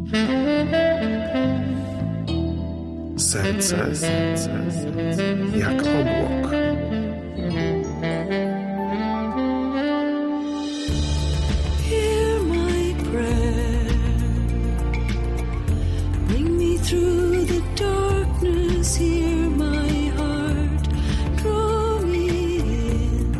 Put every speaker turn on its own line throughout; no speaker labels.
Serce jak obłok.
Hear my prayer. Bring me through the darkness. Hear my heart. Draw me in.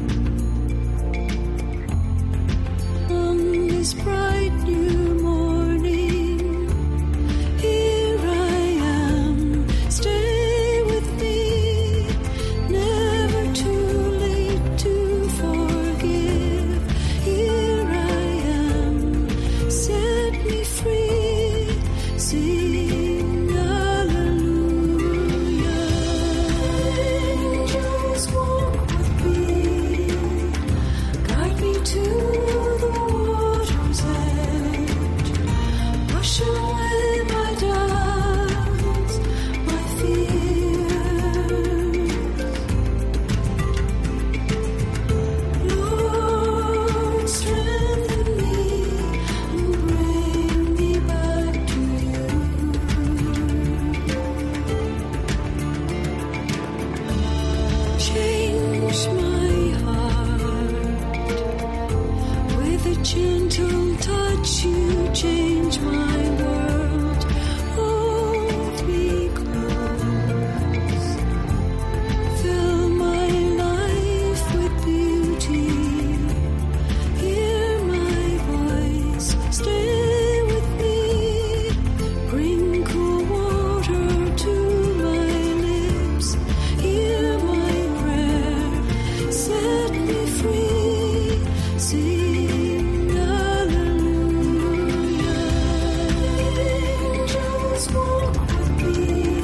On this bright new morning, here I am. Stay with me. Never too late to forgive. Here I am. Set me free. Sing hallelujah. Angels walk with me. Guide me to the water's edge. Wash away my doubts, my fears. Lord, strengthen me and bring me back to you. Change my heart with a gentle touch. You change my world. Hold me close. Fill my life with beauty. Hear my voice. Stay with me. Bring cool water to my lips. Hear my prayer. Set me free. Sing hallelujah. Angels walk with me.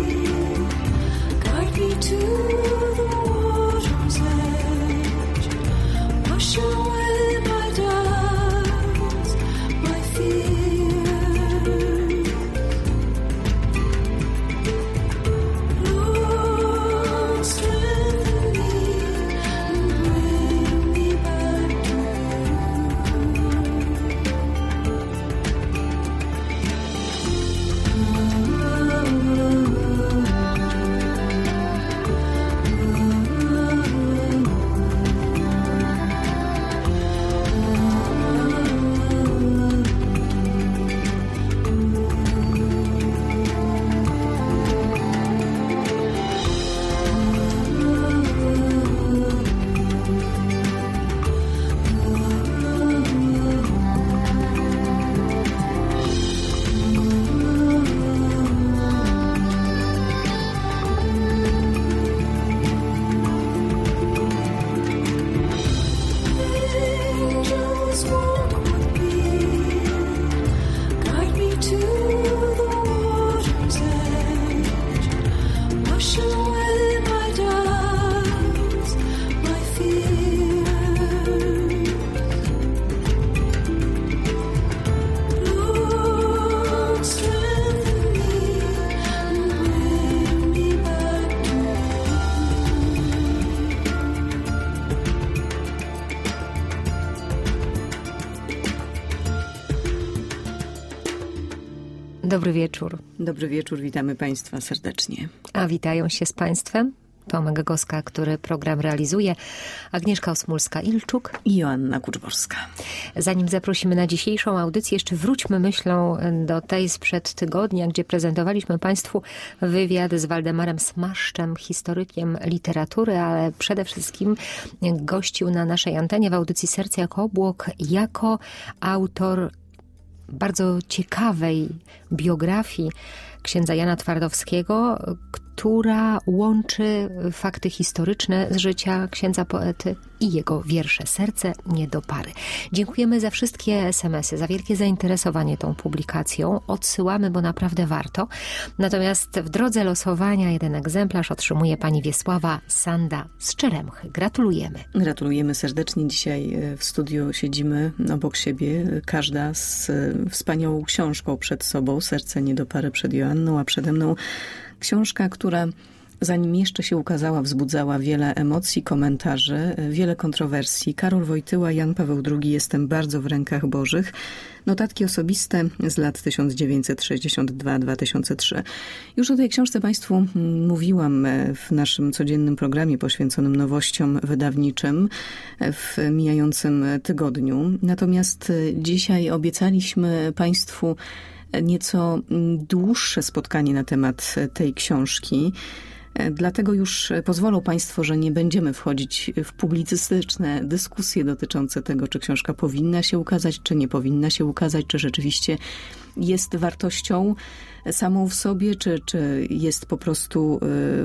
Guide me to the water's edge. Wash away my doubts, my fears. Lord, strengthen me and bring me back to you. Angels walk with me. Guide me to the water's edge. Wash away my doubts, my fears. Lord, strengthen me and bring me back to you.
Dobry wieczór.
Dobry wieczór, witamy Państwa serdecznie.
A witają się z Państwem Tomek Goska, który program realizuje, Agnieszka Osmulska-Ilczuk
I Joanna Kuczborska.
Zanim zaprosimy na dzisiejszą audycję, jeszcze wróćmy myślą do tej sprzed tygodnia, gdzie prezentowaliśmy Państwu wywiad z Waldemarem Smaszczem, historykiem literatury, ale przede wszystkim gościł na naszej antenie w audycji Serce jako obłok jako autor bardzo ciekawej biografii księdza Jana Twardowskiego, która łączy fakty historyczne z życia księdza poety i jego wiersze Serce nie do pary. Dziękujemy za wszystkie SMS-y, za wielkie zainteresowanie tą publikacją. Odsyłamy, bo naprawdę warto. Natomiast w drodze losowania jeden egzemplarz otrzymuje pani Wiesława Sanda z Czeremchy. Gratulujemy.
Gratulujemy serdecznie. Dzisiaj w studiu siedzimy obok siebie, każda z wspaniałą książką przed sobą. Serce nie do pary przed Joanną, a przede mną książka, która zanim jeszcze się ukazała, wzbudzała wiele emocji, komentarzy, wiele kontrowersji. Karol Wojtyła, Jan Paweł II, Jestem bardzo w rękach Bożych. Notatki osobiste z lat 1962-2003. Już o tej książce Państwu mówiłam w naszym codziennym programie poświęconym nowościom wydawniczym w mijającym tygodniu. Natomiast dzisiaj obiecaliśmy Państwu nieco dłuższe spotkanie na temat tej książki. Dlatego już pozwolą Państwo, że nie będziemy wchodzić w publicystyczne dyskusje dotyczące tego, czy książka powinna się ukazać, czy nie powinna się ukazać, czy rzeczywiście jest wartością samą w sobie, czy jest po prostu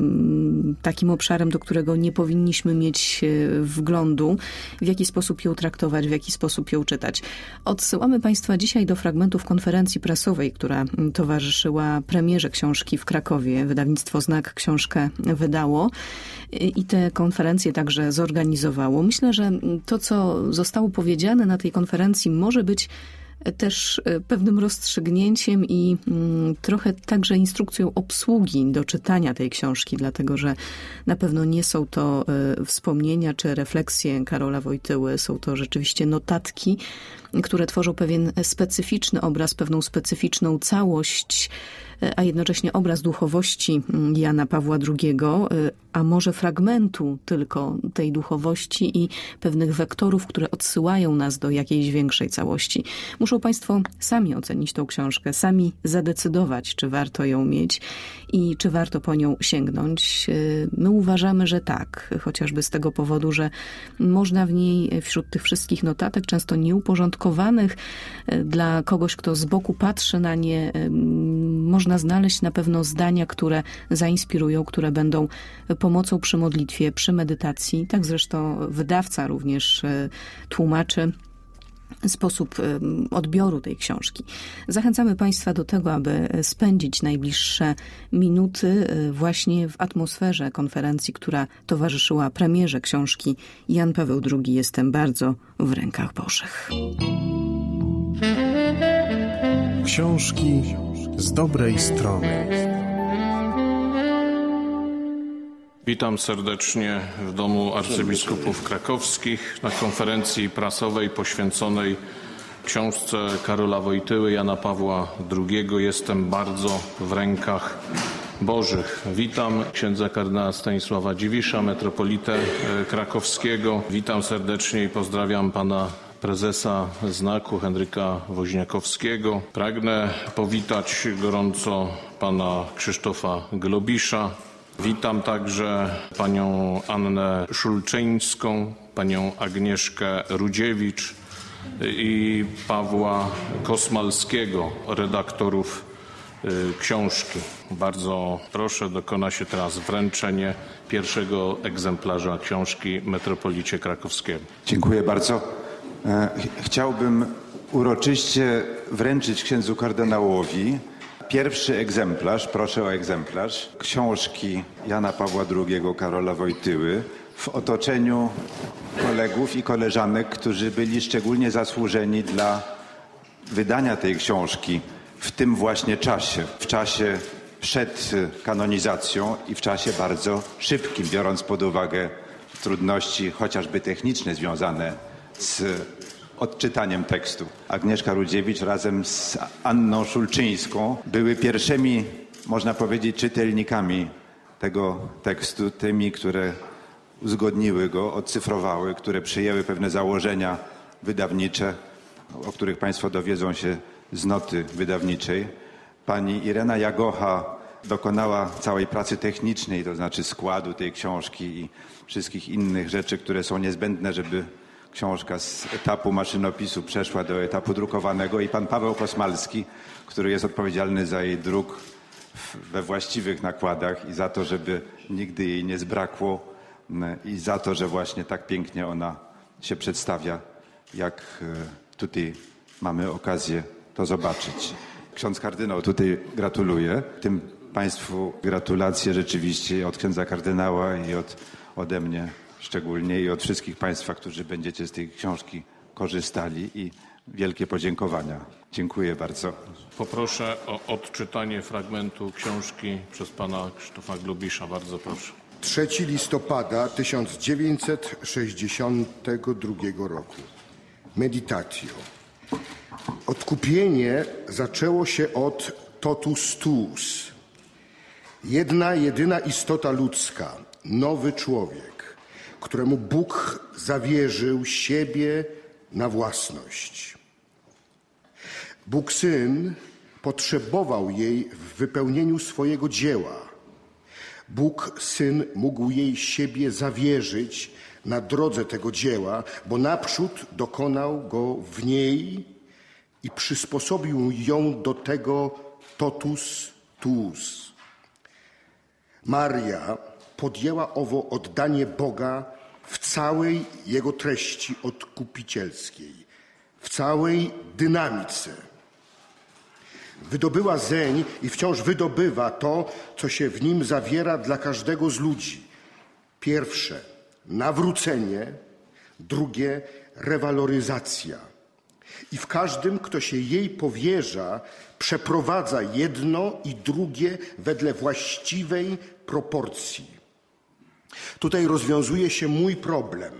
takim obszarem, do którego nie powinniśmy mieć wglądu, w jaki sposób ją traktować, w jaki sposób ją czytać. Odsyłamy Państwa dzisiaj do fragmentów konferencji prasowej, która towarzyszyła premierze książki w Krakowie. Wydawnictwo Znak książkę wydało i te konferencje także zorganizowało. Myślę, że to, co zostało powiedziane na tej konferencji, może być też pewnym rozstrzygnięciem i trochę także instrukcją obsługi do czytania tej książki, dlatego że na pewno nie są to wspomnienia czy refleksje Karola Wojtyły, są to rzeczywiście notatki, które tworzą pewien specyficzny obraz, pewną specyficzną całość, a jednocześnie obraz duchowości Jana Pawła II, a może fragmentu tylko tej duchowości i pewnych wektorów, które odsyłają nas do jakiejś większej całości. Muszą Państwo sami ocenić tą książkę, sami zadecydować, czy warto ją mieć i czy warto po nią sięgnąć. My uważamy, że tak, chociażby z tego powodu, że można w niej wśród tych wszystkich notatek, często nieuporządkowanych, dla kogoś, kto z boku patrzy na nie, można znaleźć na pewno zdania, które zainspirują, które będą pomocą przy modlitwie, przy medytacji. Tak zresztą wydawca również tłumaczy sposób odbioru tej książki. Zachęcamy Państwa do tego, aby spędzić najbliższe minuty właśnie w atmosferze konferencji, która towarzyszyła premierze książki Jan Paweł II, Jestem bardzo w rękach Bożych.
Książki z dobrej strony.
Witam serdecznie w Domu Arcybiskupów Krakowskich na konferencji prasowej poświęconej książce Karola Wojtyły, Jana Pawła II. Jestem bardzo w rękach Bożych. Witam księdza kardynała Stanisława Dziwisza, metropolitę krakowskiego. Witam serdecznie i pozdrawiam pana prezesa Znaku Henryka Woźniakowskiego. Pragnę powitać gorąco pana Krzysztofa Globisza. Witam także panią Annę Szulczyńską, panią Agnieszkę Rudziewicz i Pawła Kosmalskiego, redaktorów książki. Bardzo proszę, dokona się teraz wręczenie pierwszego egzemplarza książki metropolicie krakowskiemu.
Dziękuję bardzo. Chciałbym uroczyście wręczyć księdzu kardynałowi pierwszy egzemplarz, proszę o egzemplarz, książki Jana Pawła II, Karola Wojtyły w otoczeniu kolegów i koleżanek, którzy byli szczególnie zasłużeni dla wydania tej książki w tym właśnie czasie, w czasie przed kanonizacją i w czasie bardzo szybkim, biorąc pod uwagę trudności chociażby techniczne związane z odczytaniem tekstu. Agnieszka Rudziewicz razem z Anną Szulczyńską były pierwszymi, można powiedzieć, czytelnikami tego tekstu, tymi, które uzgodniły go, odcyfrowały, które przyjęły pewne założenia wydawnicze, o których Państwo dowiedzą się z noty wydawniczej. Pani Irena Jagocha dokonała całej pracy technicznej, to znaczy składu tej książki i wszystkich innych rzeczy, które są niezbędne, żeby książka z etapu maszynopisu przeszła do etapu drukowanego, i pan Paweł Kosmalski, który jest odpowiedzialny za jej druk we właściwych nakładach i za to, żeby nigdy jej nie zbrakło i za to, że właśnie tak pięknie ona się przedstawia, jak tutaj mamy okazję to zobaczyć. Ksiądz kardynał tutaj gratuluje. Tym Państwu gratulacje rzeczywiście od księdza kardynała i ode mnie szczególnie i od wszystkich Państwa, którzy będziecie z tej książki korzystali, i wielkie podziękowania. Dziękuję bardzo.
Poproszę o odczytanie fragmentu książki przez pana Krzysztofa Glubisza. Bardzo proszę.
3 listopada 1962 roku. Meditatio. Odkupienie zaczęło się od totus tuus. Jedna, jedyna istota ludzka, nowy człowiek, któremu Bóg zawierzył siebie na własność. Bóg Syn potrzebował jej w wypełnieniu swojego dzieła. Bóg Syn mógł jej siebie zawierzyć na drodze tego dzieła, bo naprzód dokonał go w niej i przysposobił ją do tego totus tuus. Maria podjęła owo oddanie Boga w całej jego treści odkupicielskiej, w całej dynamice. Wydobyła zeń i wciąż wydobywa to, co się w nim zawiera dla każdego z ludzi. Pierwsze, nawrócenie, drugie, rewaloryzacja. I w każdym, kto się jej powierza, przeprowadza jedno i drugie wedle właściwej proporcji. Tutaj rozwiązuje się mój problem.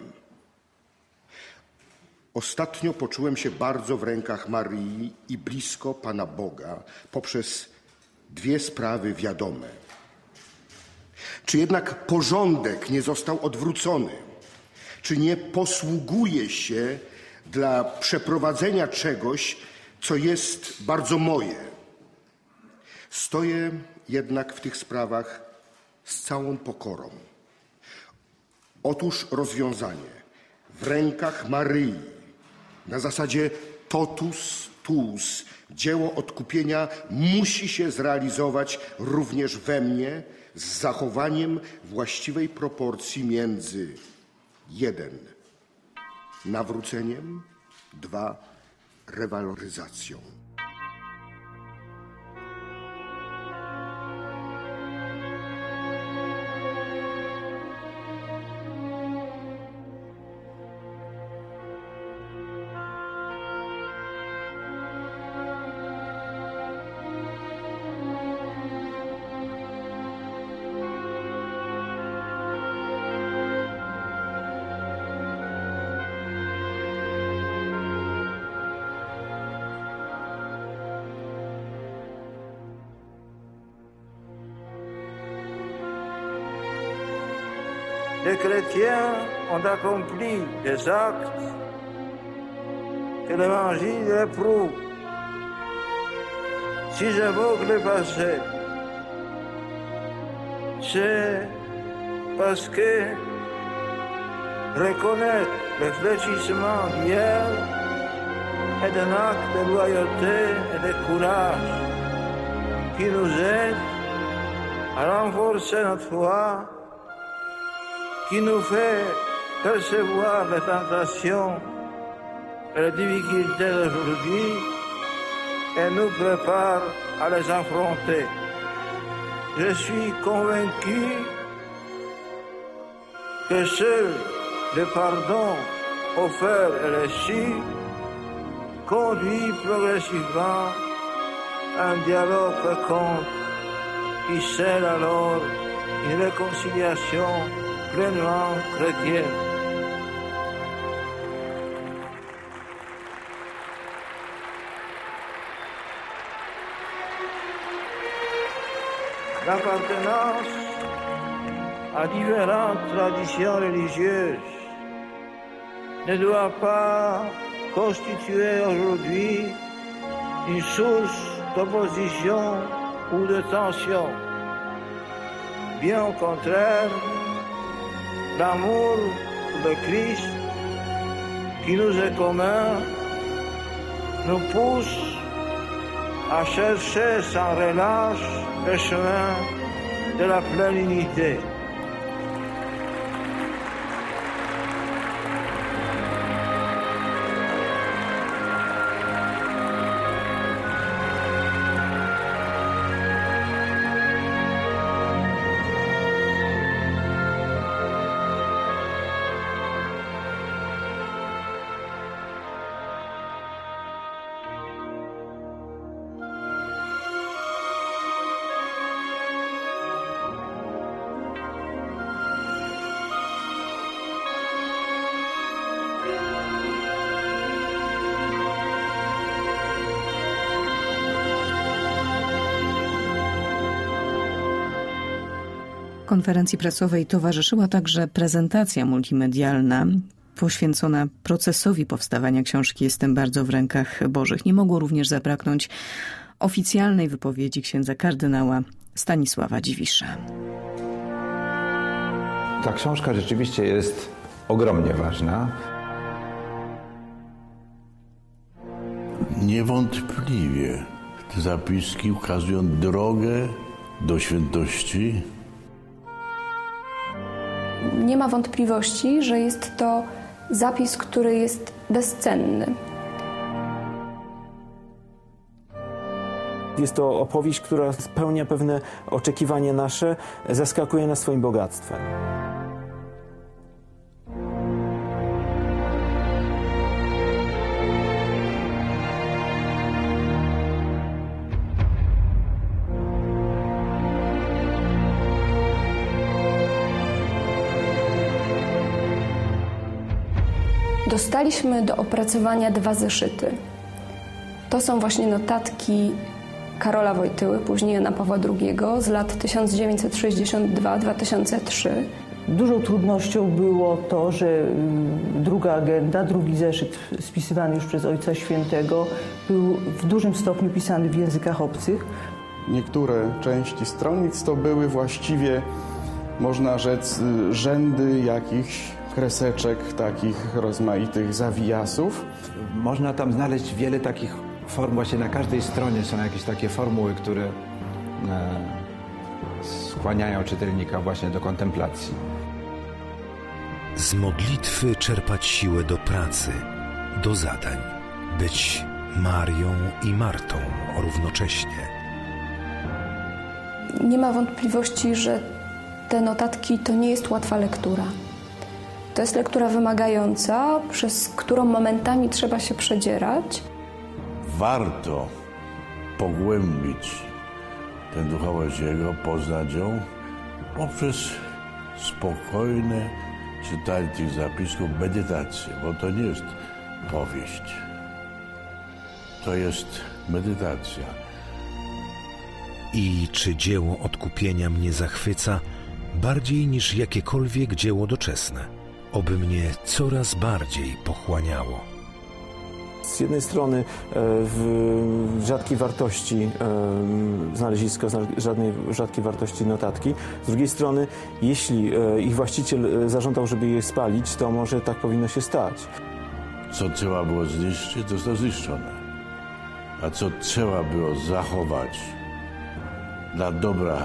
Ostatnio poczułem się bardzo w rękach Maryi i blisko Pana Boga poprzez dwie sprawy wiadome. Czy jednak porządek nie został odwrócony? Czy nie posługuje się dla przeprowadzenia czegoś, co jest bardzo moje? Stoję jednak w tych sprawach z całą pokorą. Otóż rozwiązanie w rękach Maryi na zasadzie totus tuus, dzieło odkupienia musi się zrealizować również we mnie z zachowaniem właściwej proporcji między 1. nawróceniem, 2. rewaloryzacją.
Les chrétiens ont accompli des actes que l'Évangile éprouve. Si j'évoque le passé, c'est parce que reconnaître le fléchissement d'hier est un acte de loyauté et de courage qui nous aide à renforcer notre foi, qui nous fait percevoir les tentations et les difficultés d'aujourd'hui et nous prépare à les affronter. Je suis convaincu que seul le pardon offert et reçu conduit progressivement à un dialogue fécond qui scelle alors une réconciliation pleinement chrétienne. L'appartenance à différentes traditions religieuses ne doit pas constituer aujourd'hui une source d'opposition ou de tension. Bien au contraire, l'amour de Christ qui nous est commun nous pousse à chercher sans relâche le chemin de la pleine unité.
Konferencji prasowej towarzyszyła także prezentacja multimedialna poświęcona procesowi powstawania książki Jestem bardzo w rękach Bożych. Nie mogło również zabraknąć oficjalnej wypowiedzi księdza kardynała Stanisława Dziwisza.
Ta książka rzeczywiście jest ogromnie ważna.
Niewątpliwie te zapiski ukazują drogę do świętości.
Nie ma wątpliwości, że jest to zapis, który jest bezcenny.
Jest to opowieść, która spełnia pewne oczekiwania nasze, zaskakuje nas swoim bogactwem.
Dostaliśmy do opracowania 2 zeszyty. To są właśnie notatki Karola Wojtyły, później Jana Pawła II z lat 1962-2003.
Dużą trudnością było to, że druga agenda, drugi zeszyt spisywany już przez Ojca Świętego był w dużym stopniu pisany w językach obcych.
Niektóre części stronnic to były właściwie, można rzec, rzędy jakichś kreseczek, takich rozmaitych zawijasów.
Można tam znaleźć wiele takich form, właśnie na każdej stronie są jakieś takie formuły, które skłaniają czytelnika właśnie do kontemplacji.
Z modlitwy czerpać siłę do pracy, do zadań, być Marią i Martą równocześnie.
Nie ma wątpliwości, że te notatki to nie jest łatwa lektura. To jest lektura wymagająca, przez którą momentami trzeba się przedzierać.
Warto pogłębić tę duchowość Jego, poznać ją poprzez spokojne czytanie tych zapisków, medytację, bo to nie jest powieść. To jest medytacja.
I czy dzieło odkupienia mnie zachwyca bardziej niż jakiekolwiek dzieło doczesne? Oby mnie coraz bardziej pochłaniało.
Z jednej strony rzadkiej wartości znalezisko, rzadkiej wartości notatki. Z drugiej strony, jeśli ich właściciel zażądał, żeby je spalić, to może tak powinno się stać.
Co trzeba było zniszczyć, to zostało zniszczone. A co trzeba było zachować dla dobra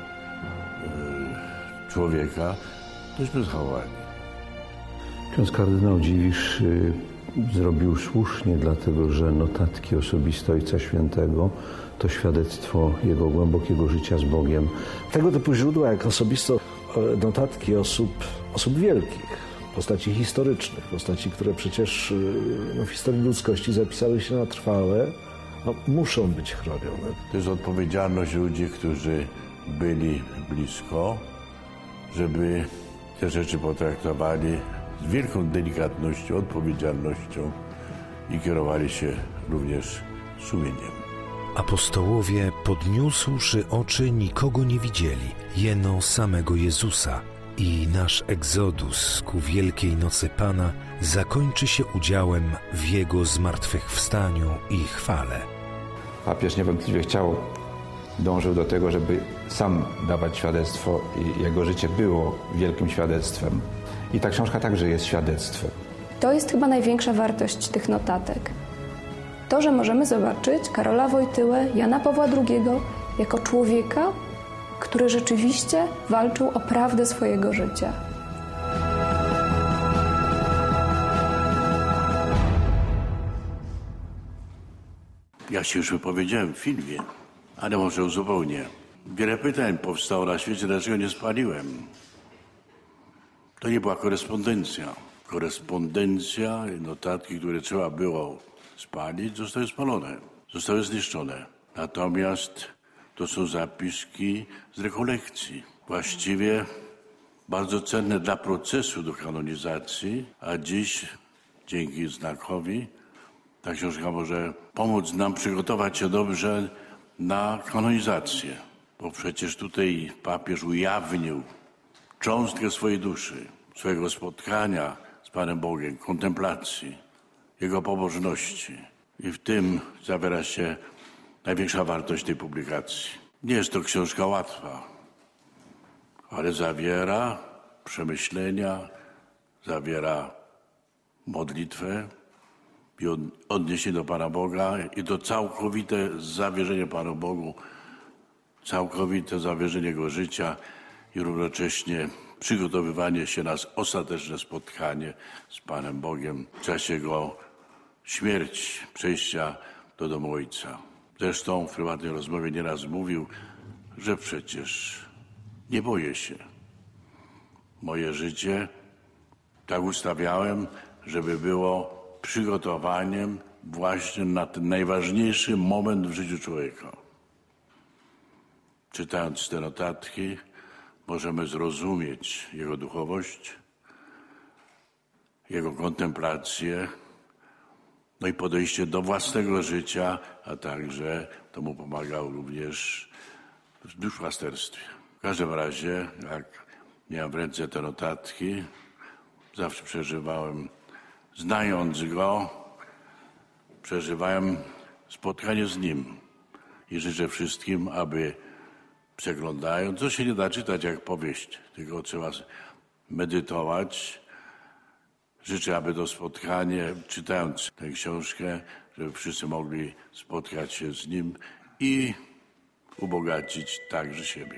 człowieka, tośmy zachowali.
Ksiądz kardynał Dziwisz zrobił słusznie, dlatego że notatki osobiste Ojca Świętego to świadectwo jego głębokiego życia z Bogiem.
Tego typu źródła jak osobiste notatki osób wielkich, postaci historycznych, postaci, które przecież w historii ludzkości zapisały się na trwałe, muszą być chronione.
To jest odpowiedzialność ludzi, którzy byli blisko, żeby te rzeczy potraktowali z wielką delikatnością, odpowiedzialnością i kierowali się również sumieniem.
Apostołowie, podniósłszy oczy, nikogo nie widzieli, jeno samego Jezusa. I nasz egzodus ku Wielkiej Nocy Pana zakończy się udziałem w Jego zmartwychwstaniu i chwale.
Papież niewątpliwie dążył do tego, żeby sam dawać świadectwo i jego życie było wielkim świadectwem. I ta książka także jest świadectwem.
To jest chyba największa wartość tych notatek. To, że możemy zobaczyć Karola Wojtyłę, Jana Pawła II jako człowieka, który rzeczywiście walczył o prawdę swojego życia.
Ja się już wypowiedziałem w filmie, ale może uzupełnię. Wiele pytań powstało na świecie, dlaczego nie spaliłem. To nie była korespondencja. Korespondencja, notatki, które trzeba było spalić, zostały spalone, zostały zniszczone. Natomiast to są zapiski z rekolekcji. Właściwie bardzo cenne dla procesu do kanonizacji, a dziś dzięki znakowi ta książka może pomóc nam przygotować się dobrze na kanonizację. Bo przecież tutaj papież ujawnił cząstkę swojej duszy, swojego spotkania z Panem Bogiem, kontemplacji, Jego pobożności. I w tym zawiera się największa wartość tej publikacji. Nie jest to książka łatwa, ale zawiera przemyślenia, zawiera modlitwę i odniesienie do Pana Boga i to całkowite zawierzenie Panu Bogu, całkowite zawierzenie Jego życia i równocześnie przygotowywanie się na ostateczne spotkanie z Panem Bogiem w czasie Jego śmierci, przejścia do domu Ojca. Zresztą w prywatnej rozmowie nieraz mówił, że przecież nie boję się. Moje życie tak ustawiałem, żeby było przygotowaniem właśnie na ten najważniejszy moment w życiu człowieka. Czytając te notatki, możemy zrozumieć Jego duchowość, Jego kontemplację, no i podejście do własnego życia, a także to mu pomagał również w duszpasterstwie. W każdym razie, jak miałem w ręce te notatki, zawsze przeżywałem, znając Go, przeżywałem spotkanie z Nim i życzę wszystkim, aby przeglądając, to się nie da czytać jak powieść, tylko trzeba medytować. Życzę, aby to spotkanie, czytając tę książkę, żeby wszyscy mogli spotkać się z Nim i ubogacić także siebie.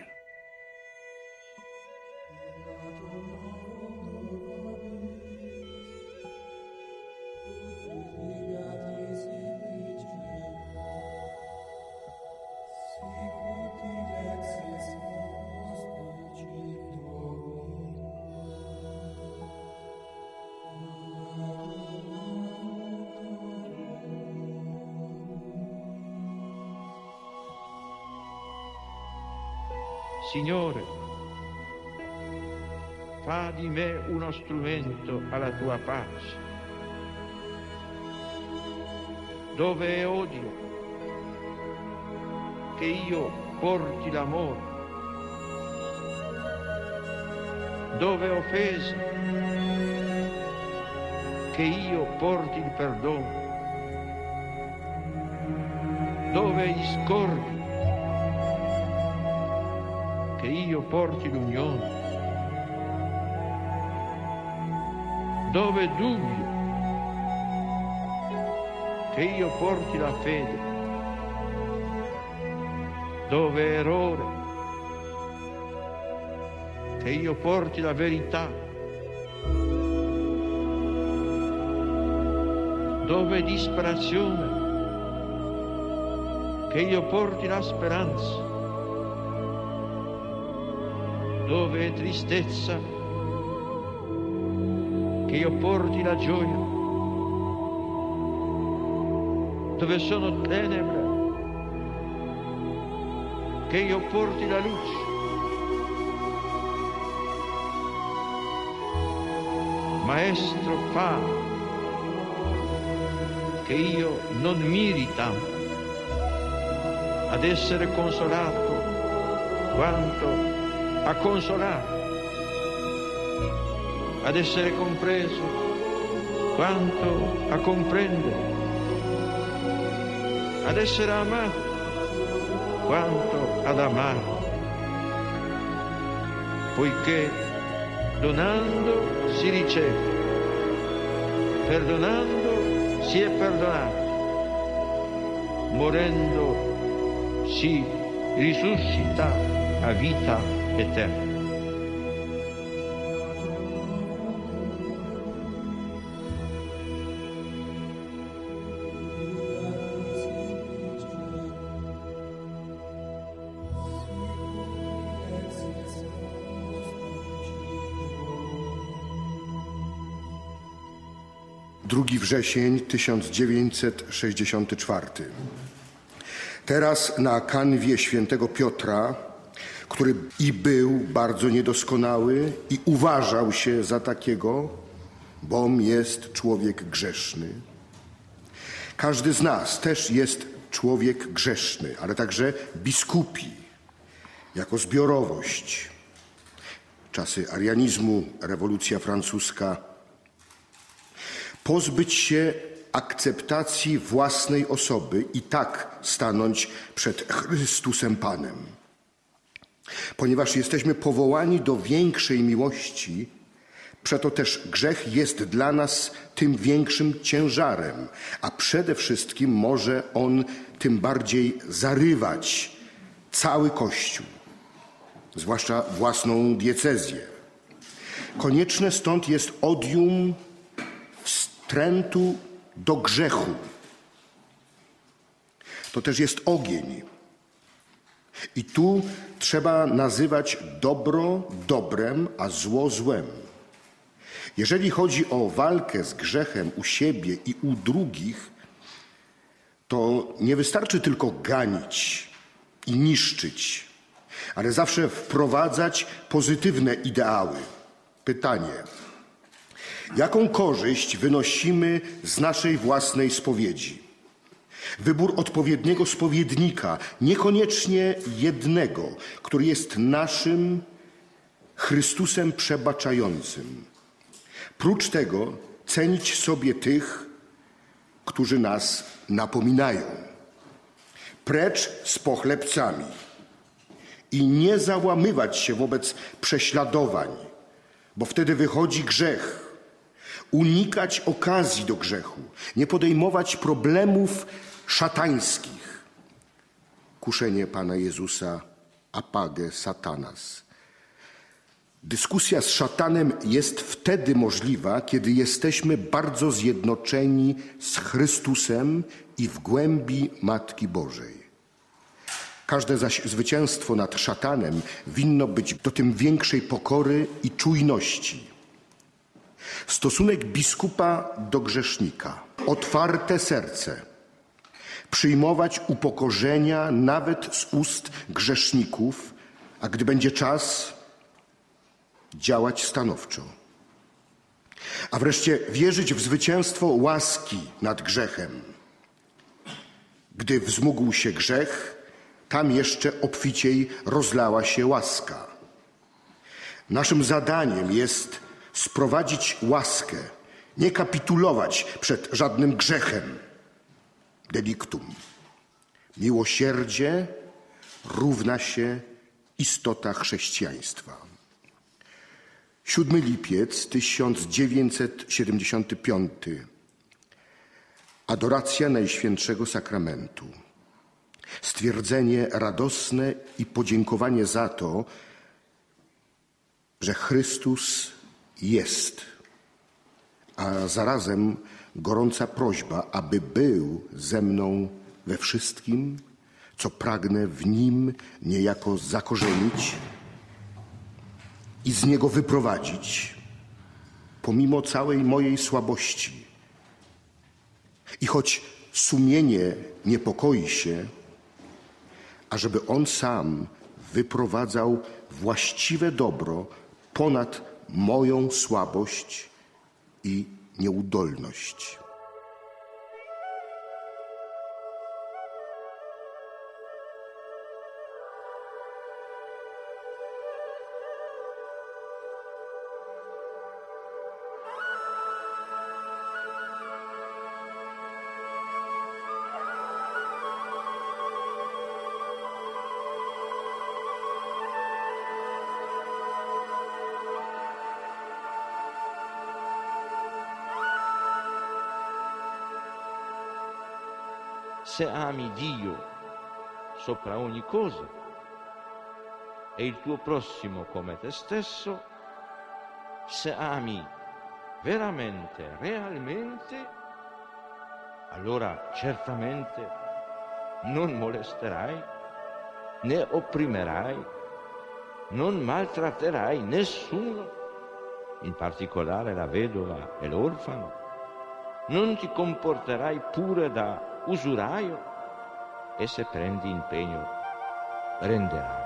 Signore, fa di me uno strumento alla tua pace. Dove è odio, che io porti l'amore. Dove è offesa, che io porti il perdono. Dove è discordia, che io porti l'unione. Dove è dubbio, che io porti la fede. Dove è errore, che io porti la verità. Dove è disperazione, che io porti la speranza. Dove è tristezza, che io porti la gioia. Dove sono tenebre, che io porti la luce. Maestro, fa che io non miri tanto ad essere consolato quanto a consolare, ad essere compreso quanto a comprendere, ad essere amato quanto ad amare, poiché donando si riceve, perdonando si è perdonato, morendo si risuscita a vita eterna.
Wrzesień 1964. Teraz na kanwie świętego Piotra, który i był bardzo niedoskonały i uważał się za takiego, bom jest człowiek grzeszny. Każdy z nas też jest człowiek grzeszny, ale także biskupi, jako zbiorowość. czasy arianizmu, rewolucja francuska. Pozbyć się akceptacji własnej osoby i tak stanąć przed Chrystusem Panem. Ponieważ jesteśmy powołani do większej miłości, przeto też grzech jest dla nas tym większym ciężarem, a przede wszystkim może on tym bardziej zarywać cały Kościół, zwłaszcza własną diecezję. Konieczne stąd jest odium wstrętu do grzechu. To też jest ogień. I tu trzeba nazywać dobro dobrem, a zło złem. Jeżeli chodzi o walkę z grzechem u siebie i u drugich, to nie wystarczy tylko ganić i niszczyć, ale zawsze wprowadzać pozytywne ideały. Pytanie: jaką korzyść wynosimy z naszej własnej spowiedzi? Wybór odpowiedniego spowiednika, niekoniecznie jednego, który jest naszym Chrystusem przebaczającym. Prócz tego cenić sobie tych, którzy nas napominają. Precz z pochlebcami i nie załamywać się wobec prześladowań, bo wtedy wychodzi grzech. Unikać okazji do grzechu, nie podejmować problemów szatańskich. Kuszenie Pana Jezusa, apage satanas. Dyskusja z szatanem jest wtedy możliwa, kiedy jesteśmy bardzo zjednoczeni z Chrystusem i w głębi Matki Bożej. Każde zaś zwycięstwo nad szatanem winno być do tym większej pokory i czujności. Stosunek biskupa do grzesznika. Otwarte serce. Przyjmować upokorzenia nawet z ust grzeszników, a gdy będzie czas, działać stanowczo. A wreszcie wierzyć w zwycięstwo łaski nad grzechem. Gdy wzmógł się grzech, tam jeszcze obficiej rozlała się łaska. Naszym zadaniem jest sprowadzić łaskę, nie kapitulować przed żadnym grzechem. Delictum. Miłosierdzie równa się istota chrześcijaństwa. 7 lipiec 1975. Adoracja Najświętszego Sakramentu. Stwierdzenie radosne i podziękowanie za to, że Chrystus jest, a zarazem gorąca prośba, aby był ze mną we wszystkim, co pragnę w Nim niejako zakorzenić i z Niego wyprowadzić, pomimo całej mojej słabości. I choć sumienie niepokoi się, ażeby On sam wyprowadzał właściwe dobro ponad moją słabość i nieudolność.
Se ami Dio sopra ogni cosa e il tuo prossimo come te stesso, se ami veramente, realmente, allora certamente non molesterai, né opprimerai, non maltratterai nessuno, in particolare la vedova e l'orfano, non ti comporterai pure da usuraio e se prendi impegno renderai.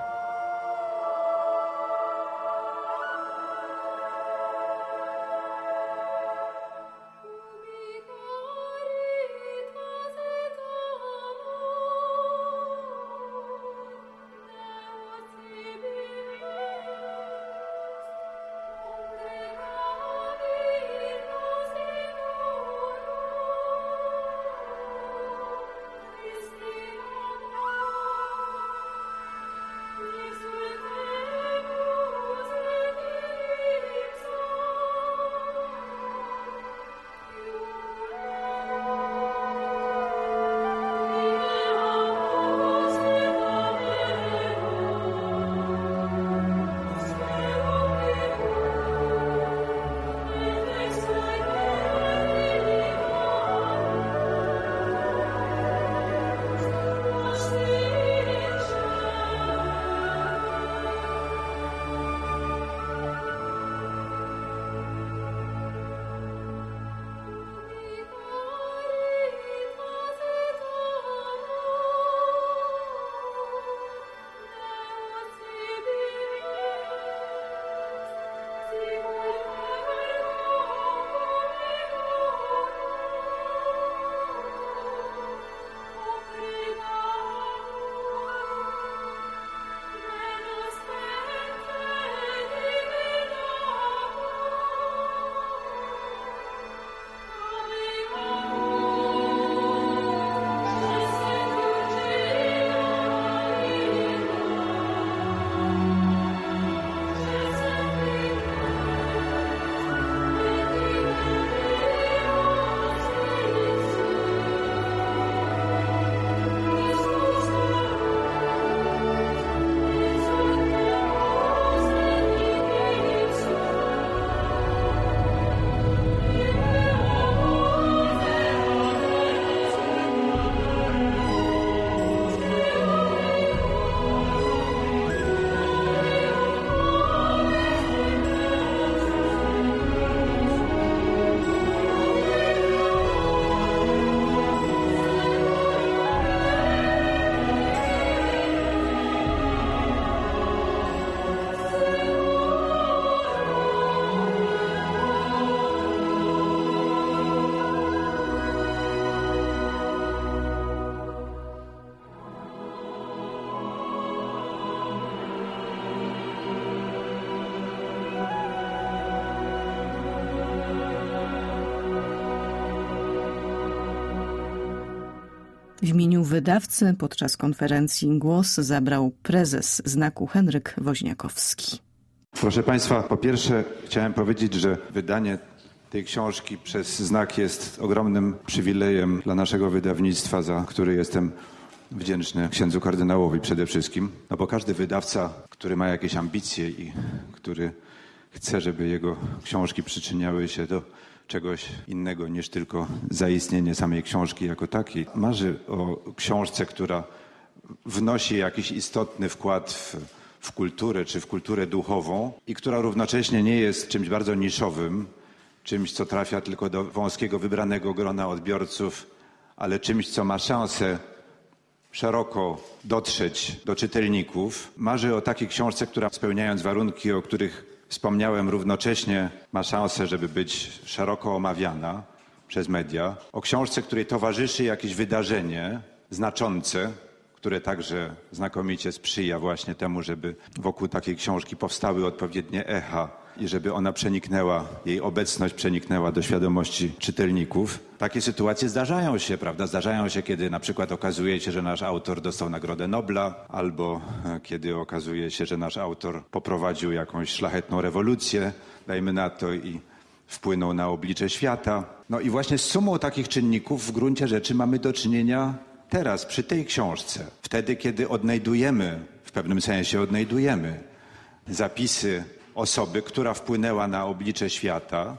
W imieniu wydawcy podczas konferencji głos zabrał prezes Znaku Henryk Woźniakowski.
Proszę Państwa, po pierwsze chciałem powiedzieć, że wydanie tej książki przez Znak jest ogromnym przywilejem dla naszego wydawnictwa, za który jestem wdzięczny księdzu kardynałowi przede wszystkim. No bo każdy wydawca, który ma jakieś ambicje i który chce, żeby jego książki przyczyniały się do czegoś innego niż tylko zaistnienie samej książki jako takiej, marzy o książce, która wnosi jakiś istotny wkład w kulturę czy w kulturę duchową i która równocześnie nie jest czymś bardzo niszowym, czymś, co trafia tylko do wąskiego, wybranego grona odbiorców, ale czymś, co ma szansę szeroko dotrzeć do czytelników. Marzy o takiej książce, która spełniając warunki, o których wspomniałem, równocześnie ma szansę, żeby być szeroko omawiana przez media. O książce, której towarzyszy jakieś wydarzenie znaczące, które także znakomicie sprzyja właśnie temu, żeby wokół takiej książki powstały odpowiednie echa i żeby ona przeniknęła, jej obecność przeniknęła do świadomości czytelników. Takie sytuacje zdarzają się, prawda? Zdarzają się, kiedy na przykład okazuje się, że nasz autor dostał Nagrodę Nobla, albo kiedy okazuje się, że nasz autor poprowadził jakąś szlachetną rewolucję, dajmy na to, i wpłynął na oblicze świata. No i właśnie z sumą takich czynników w gruncie rzeczy mamy do czynienia teraz, przy tej książce. Wtedy, kiedy w pewnym sensie odnajdujemy zapisy osoby, która wpłynęła na oblicze świata,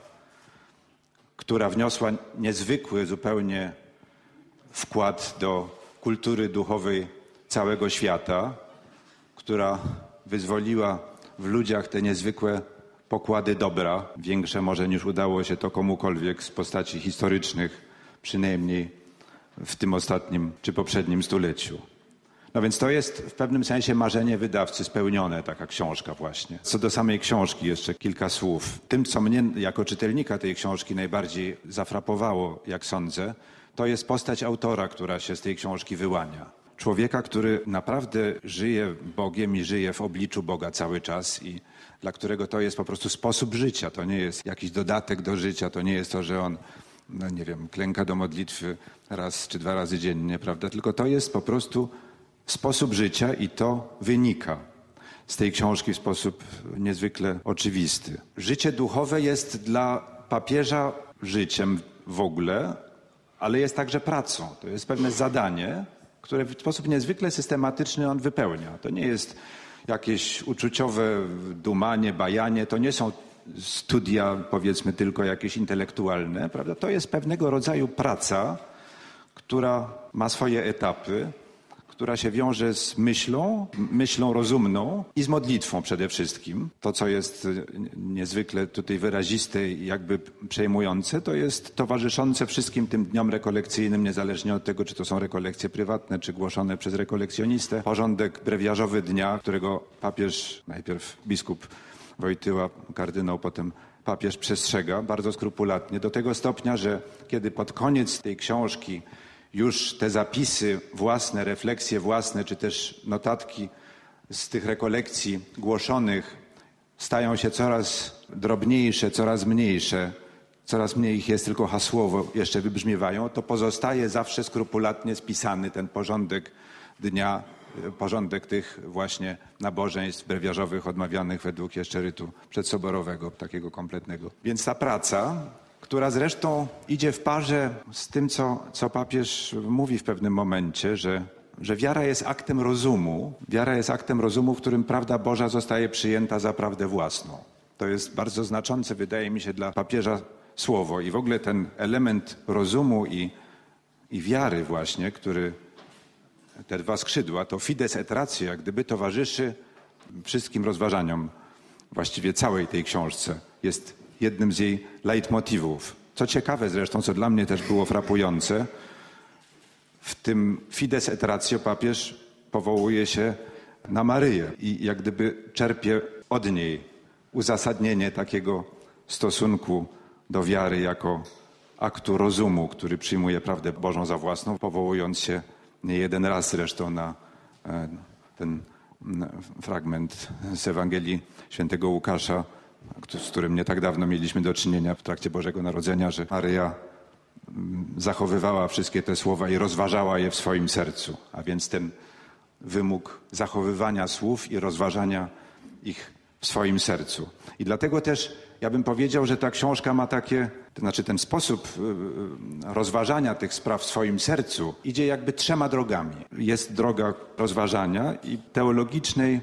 która wniosła niezwykły zupełnie wkład do kultury duchowej całego świata, która wyzwoliła w ludziach te niezwykłe pokłady dobra, większe może niż udało się to komukolwiek z postaci historycznych, przynajmniej w tym ostatnim czy poprzednim stuleciu. No więc to jest w pewnym sensie marzenie wydawcy spełnione, taka książka właśnie. Co do samej książki jeszcze kilka słów. Tym, co mnie jako czytelnika tej książki najbardziej zafrapowało, jak sądzę, to jest postać autora, która się z tej książki wyłania. Człowieka, który naprawdę żyje Bogiem i żyje w obliczu Boga cały czas i dla którego to jest po prostu sposób życia. To nie jest jakiś dodatek do życia, to nie jest to, że on klęka do modlitwy raz czy dwa razy dziennie, prawda? Tylko to jest po prostu sposób życia i to wynika z tej książki w sposób niezwykle oczywisty. Życie duchowe jest dla papieża życiem w ogóle, ale jest także pracą. To jest pewne zadanie, które w sposób niezwykle systematyczny on wypełnia. To nie jest jakieś uczuciowe dumanie, bajanie, to nie są studia, powiedzmy, tylko jakieś intelektualne, prawda? To jest pewnego rodzaju praca, która ma swoje etapy, która się wiąże z myślą rozumną i z modlitwą przede wszystkim. To, co jest niezwykle tutaj wyraziste i jakby przejmujące, to jest towarzyszące wszystkim tym dniom rekolekcyjnym, niezależnie od tego, czy to są rekolekcje prywatne, czy głoszone przez rekolekcjonistę. Porządek brewiarzowy dnia, którego papież, najpierw biskup Wojtyła, kardynał, potem papież przestrzega bardzo skrupulatnie, do tego stopnia, że kiedy pod koniec tej książki już te zapisy własne, refleksje własne, czy też notatki z tych rekolekcji głoszonych stają się coraz drobniejsze, coraz mniejsze, coraz mniej ich jest, tylko hasłowo jeszcze wybrzmiewają, to pozostaje zawsze skrupulatnie spisany ten porządek dnia, porządek tych właśnie nabożeństw brewiarzowych odmawianych według jeszcze rytu przedsoborowego, takiego kompletnego. Więc ta praca, która zresztą idzie w parze z tym, co papież mówi w pewnym momencie, że wiara jest aktem rozumu. Wiara jest aktem rozumu, w którym prawda Boża zostaje przyjęta za prawdę własną. To jest bardzo znaczące, wydaje mi się, dla papieża słowo. I w ogóle ten element rozumu i wiary właśnie, który te dwa skrzydła, to fides et ratio, jak gdyby towarzyszy wszystkim rozważaniom, właściwie całej tej książce. Jest jednym z jej leitmotywów. Co ciekawe zresztą, co dla mnie też było frapujące, w tym fides et ratio papież powołuje się na Maryję i jak gdyby czerpie od niej uzasadnienie takiego stosunku do wiary jako aktu rozumu, który przyjmuje prawdę Bożą za własną, powołując się nie jeden raz zresztą na ten fragment z Ewangelii Świętego Łukasza, z którym nie tak dawno mieliśmy do czynienia w trakcie Bożego Narodzenia, że Maryja zachowywała wszystkie te słowa i rozważała je w swoim sercu. A więc ten wymóg zachowywania słów i rozważania ich w swoim sercu. I dlatego też ja bym powiedział, że ta książka ma takie, to znaczy ten sposób rozważania tych spraw w swoim sercu idzie jakby 3 drogami. Jest droga rozważania i teologicznej,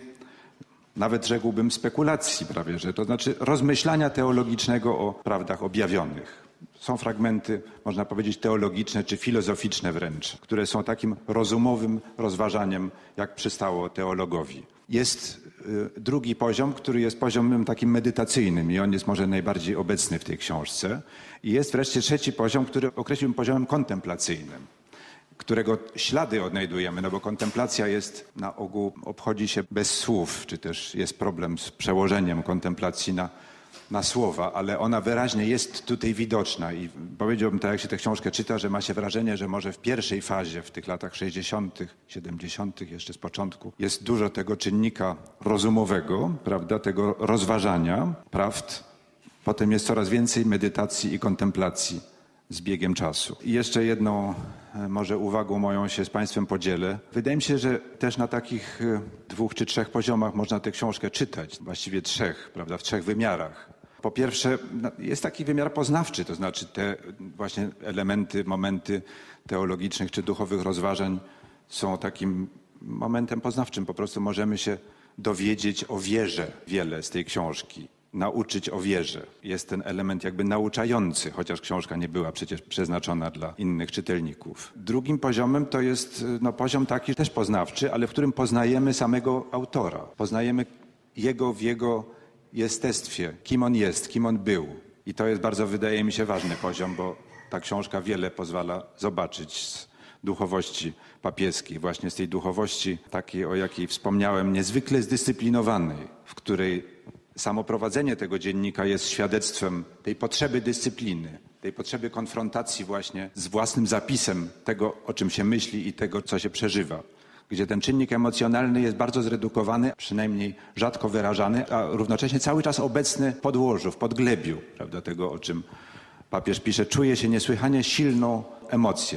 nawet rzekłbym spekulacji prawie, że to znaczy rozmyślania teologicznego o prawdach objawionych. Są fragmenty, można powiedzieć, teologiczne czy filozoficzne wręcz, które są takim rozumowym rozważaniem, jak przystało teologowi. Jest drugi poziom, który jest poziomem takim medytacyjnym i on jest może najbardziej obecny w tej książce. I jest wreszcie trzeci poziom, który określiłbym poziomem kontemplacyjnym, którego ślady odnajdujemy, no bo kontemplacja jest na ogół, obchodzi się bez słów, czy też jest problem z przełożeniem kontemplacji na słowa, ale ona wyraźnie jest tutaj widoczna i powiedziałbym tak, jak się tę książkę czyta, że ma się wrażenie, że może w pierwszej fazie, w tych latach 60., 70., jeszcze z początku, jest dużo tego czynnika rozumowego, prawda, tego rozważania prawd. Potem jest coraz więcej medytacji i kontemplacji z biegiem czasu. I jeszcze jedną może uwagą moją się z Państwem podzielę. Wydaje mi się, że też na takich 2 czy 3 poziomach można tę książkę czytać, właściwie 3, prawda, w 3 wymiarach. Po pierwsze, jest taki wymiar poznawczy, to znaczy te właśnie elementy, momenty teologicznych czy duchowych rozważań są takim momentem poznawczym. Po prostu możemy się dowiedzieć o wierze wiele z tej książki, nauczyć o wierze. Jest ten element jakby nauczający, chociaż książka nie była przecież przeznaczona dla innych czytelników. Drugim poziomem to jest poziom taki też poznawczy, ale w którym poznajemy samego autora. Poznajemy jego w jego jestestwie, kim on jest, kim on był. I to jest bardzo, wydaje mi się, ważny poziom, bo ta książka wiele pozwala zobaczyć z duchowości papieskiej, właśnie z tej duchowości takiej, o jakiej wspomniałem, niezwykle zdyscyplinowanej, w której samo prowadzenie tego dziennika jest świadectwem tej potrzeby dyscypliny, tej potrzeby konfrontacji właśnie z własnym zapisem tego, o czym się myśli i tego, co się przeżywa. Gdzie ten czynnik emocjonalny jest bardzo zredukowany, przynajmniej rzadko wyrażany, a równocześnie cały czas obecny w podłożu, w podglebiu, prawda, tego, o czym papież pisze. Czuje się niesłychanie silną emocję,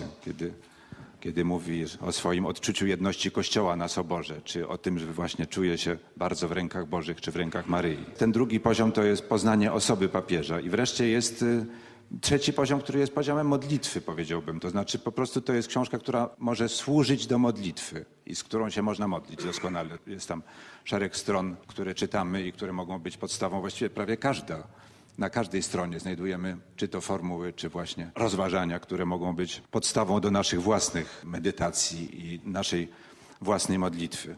kiedy mówi o swoim odczuciu jedności Kościoła na Soborze, czy o tym, że właśnie czuje się bardzo w rękach Bożych, czy w rękach Maryi. Ten drugi poziom to jest poznanie osoby papieża. I wreszcie jest trzeci poziom, który jest poziomem modlitwy, powiedziałbym. To znaczy po prostu to jest książka, która może służyć do modlitwy i z którą się można modlić doskonale. Jest tam szereg stron, które czytamy i które mogą być podstawą, właściwie prawie na każdej stronie znajdujemy czy to formuły, czy właśnie rozważania, które mogą być podstawą do naszych własnych medytacji i naszej własnej modlitwy.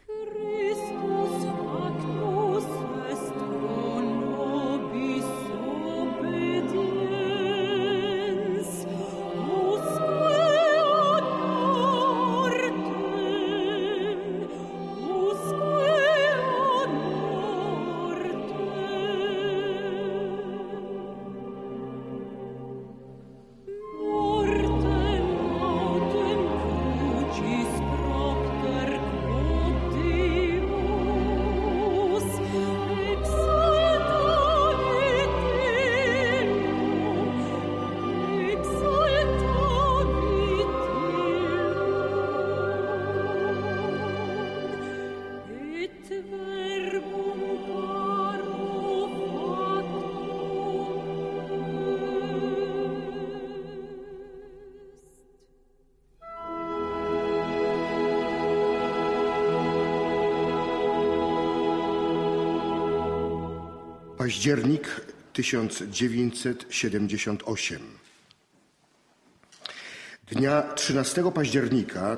Październik 1978. Dnia 13 października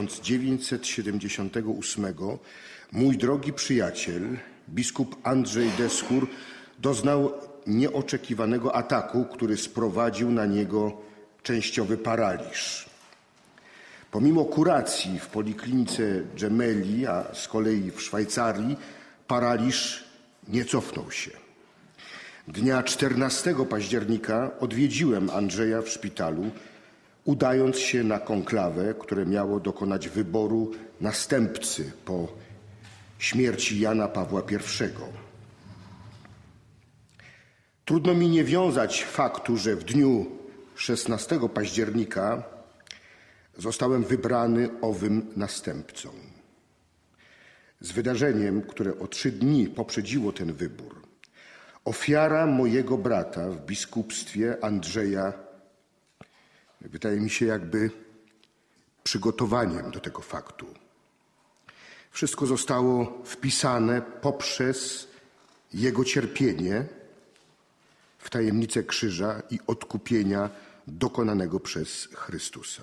1978 mój drogi przyjaciel, biskup Andrzej Deschur, doznał nieoczekiwanego ataku, który sprowadził na niego częściowy paraliż. Pomimo kuracji w poliklinice Gemelli, a z kolei w Szwajcarii, paraliż nie cofnął się. Dnia 14 października odwiedziłem Andrzeja w szpitalu, udając się na konklawę, które miało dokonać wyboru następcy po śmierci Jana Pawła I. Trudno mi nie wiązać faktu, że w dniu 16 października zostałem wybrany owym następcą. Z wydarzeniem, które o 3 dni poprzedziło ten wybór, ofiara mojego brata w biskupstwie Andrzeja wydaje mi się jakby przygotowaniem do tego faktu. Wszystko zostało wpisane poprzez jego cierpienie w tajemnicę krzyża i odkupienia dokonanego przez Chrystusa.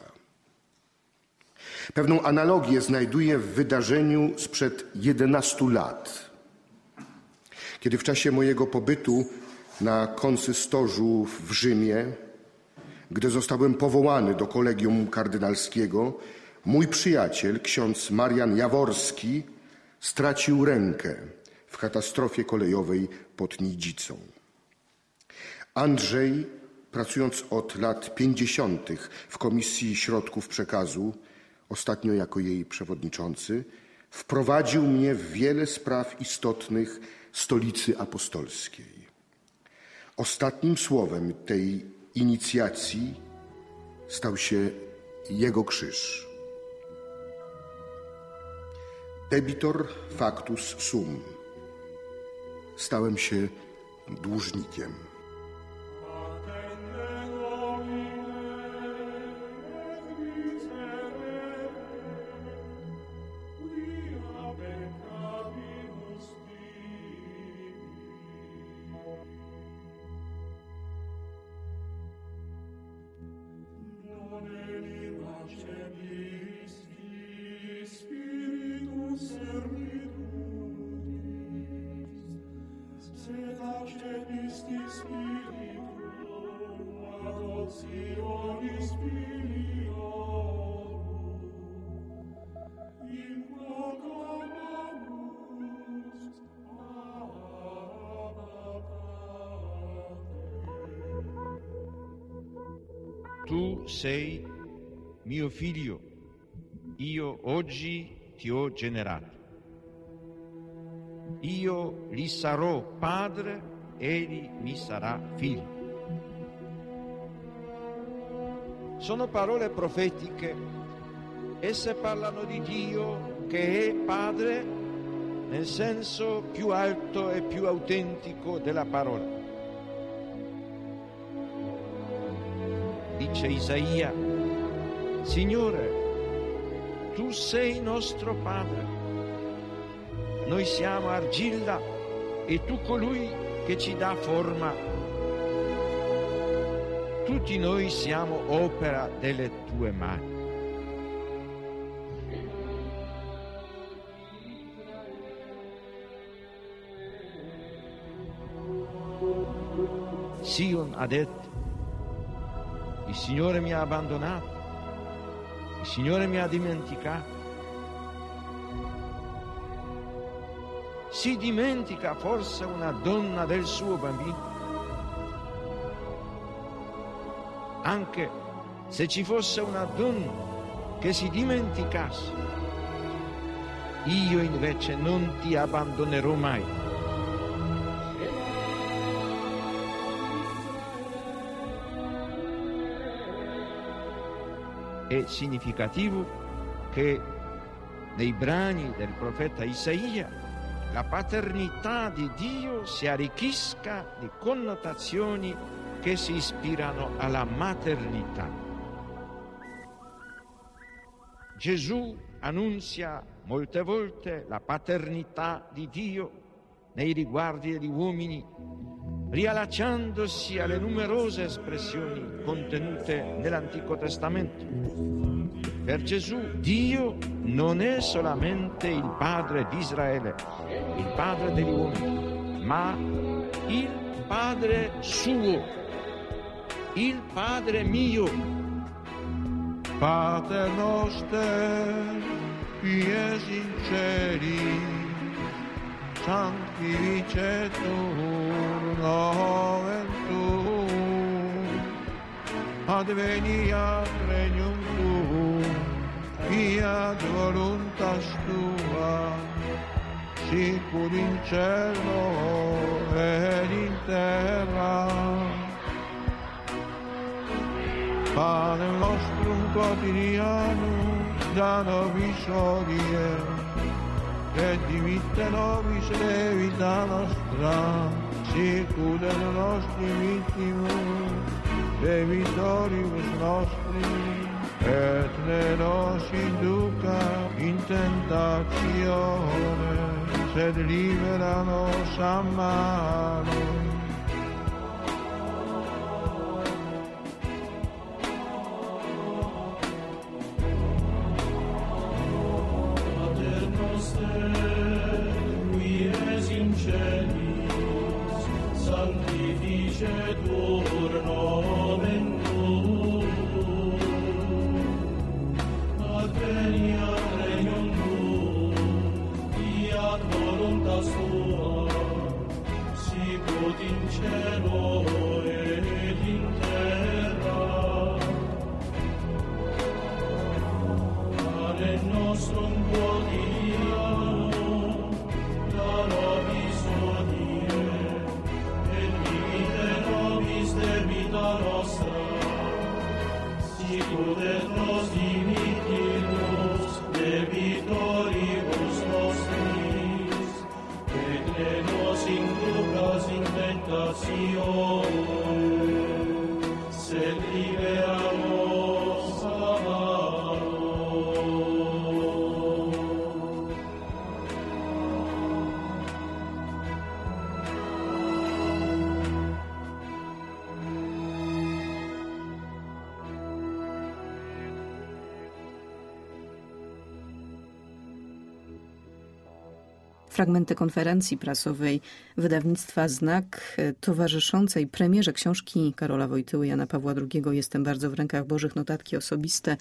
Pewną analogię znajduję w wydarzeniu sprzed 11 lat, kiedy w czasie mojego pobytu na konsystorzu w Rzymie, gdy zostałem powołany do kolegium kardynalskiego, mój przyjaciel, ksiądz Marian Jaworski, stracił rękę w katastrofie kolejowej pod Nidzicą. Andrzej, pracując od lat 50. w Komisji Środków Przekazu, ostatnio jako jej przewodniczący, wprowadził mnie w wiele spraw istotnych Stolicy Apostolskiej. Ostatnim słowem tej inicjacji stał się jego krzyż. Debitor factus sum. Stałem się dłużnikiem.
Tu sei mio figlio, io oggi ti ho generato. Io gli sarò padre, egli mi sarà figlio. Sono parole profetiche, esse parlano di Dio che è padre nel senso più alto e più autentico della parola. Dice Isaia: Signore, tu sei nostro Padre, noi siamo argilla e tu colui che ci dà forma. Tutti noi siamo opera delle tue mani. Sion ha detto: il Signore mi ha abbandonato, il Signore mi ha dimenticato. Si dimentica forse una donna del suo bambino? Anche se ci fosse una donna che si dimenticasse, io invece non ti abbandonerò mai. È significativo che nei brani del profeta Isaia la paternità di Dio si arricchisca di connotazioni che si ispirano alla maternità. Gesù annunzia molte volte la paternità di Dio nei riguardi degli uomini, riallacciandosi alle numerose espressioni contenute nell'Antico Testamento. Per Gesù Dio non è solamente il Padre di Israele, il Padre degli uomini, ma il Padre suo, il Padre mio.
Pater noster, qui es in celi, sanctificetur nomen tuum, adveniat regnum tuum, fiat voluntas tua, sicur in cielo ed in terra. Panem nostrum quotidianum da nobis hodie, et dimitte nobis levita nostra, sicut et nostri vittimus, debitoribus nostri, et ne nos induca in tentatione, sed libera nos a malo.
Sanctificetur nomen tuum, adveniat regnum tuum, fiat voluntas tua, sicut in cielo et in terra. Panem nostrum quotidianum da nobis hodie, debita nostra, sicut et nos dimittimus debitoribus nostris, et ne nos inducas in tentatione, sed libera nos a malo.
Fragmenty konferencji prasowej wydawnictwa Znak towarzyszącej premierze książki Karola Wojtyły Jana Pawła II Jestem bardzo w rękach Bożych, notatki osobiste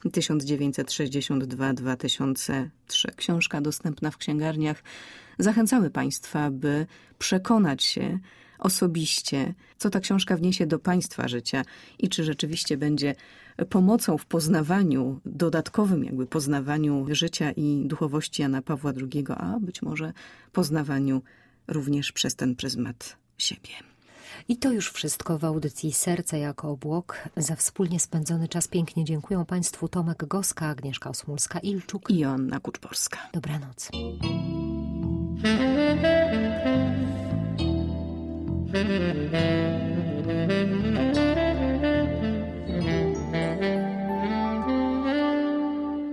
1962-2003. Książka dostępna w księgarniach zachęcały Państwa, by przekonać się osobiście, co ta książka wniesie do Państwa życia i czy rzeczywiście będzie pomocą w poznawaniu, dodatkowym poznawaniu życia i duchowości Jana Pawła II, a być może poznawaniu również przez ten pryzmat siebie.
I to już wszystko w audycji Serce jako obłok. Za wspólnie spędzony czas pięknie dziękuję Państwu Tomek Goska, Agnieszka Osmulska-Ilczuk
i Joanna Kuczborska.
Dobranoc.
Thank you.